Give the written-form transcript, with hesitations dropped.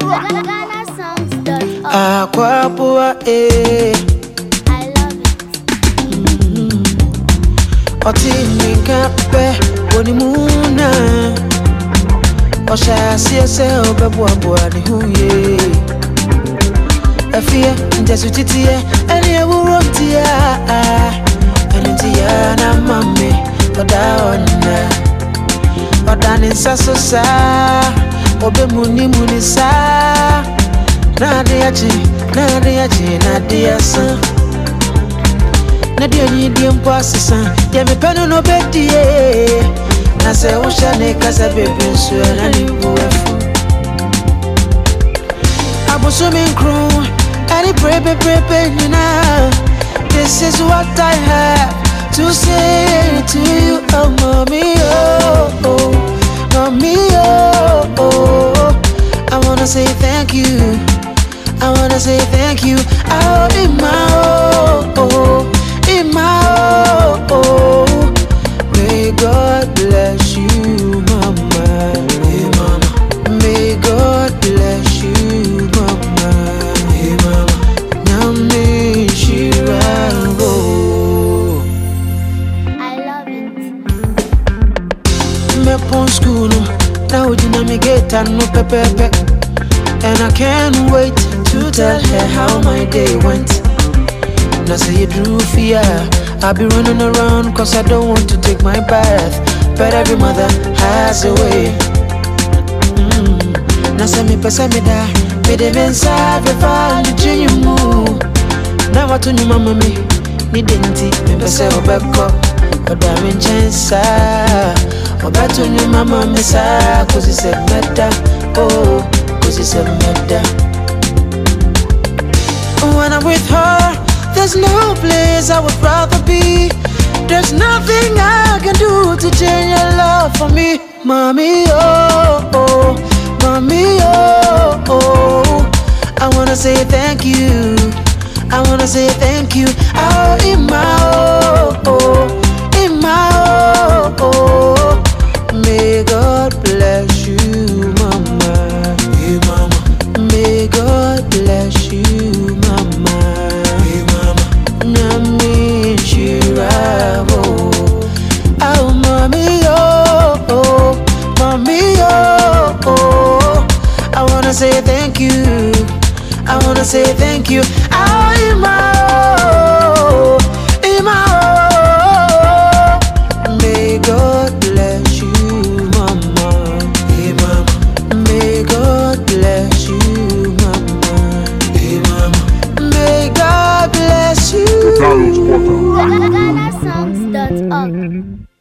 Aquapua, I love it. Otini kape, Bonimuna. Osha siese obebwa ni huye. Afia, njasutitie, eni ewurontia. Enitia na mami, odaona. Odani sasosa, obe muni sa. Nadiachi, Nadiasa. Nadia ni diempasisa, ya mipeno no bedie. Nase ushane kasa bebe nsue na nibuefu. Abusumi crew, any prebe nina. This is what I have to say to you, oh mommy, oh, mommy, oh. I wanna say thank you. I wanna say thank you. Oh, in my oh. May God bless you, mama. Hey, mama. May God bless you, mama. Hey, mama. Nami Shirago. I love it. Me pon school now me get no pepe. And I can't wait to tell her how my day went. Now say you drew fear, I'll be running around cause I don't want to take my bath. But every mother has a way. Now say me pesa me da, me de mensa ve fa ni chinyumu. Now what to you mama me, ni denti, me pesa obeko, oda chensa. Obeto ni mama me sa, cause it's a meta, oh. It's a matter. When I'm with her, there's no place I would rather be. There's nothing I can do to change your love for me, mommy, oh, mommy, oh. I wanna say thank you. I wanna say thank you. Oh, in my oh. May God bless you, mama. May God bless you, mama. Hey, mama. Nami Shirabo. Oh, mommy, oh, mommy, oh. I wanna say thank you. I wanna say thank you. Oh, Ima, may God bless you, mama. Hey, mama. May God bless you. May God bless you. GhanaSongs.org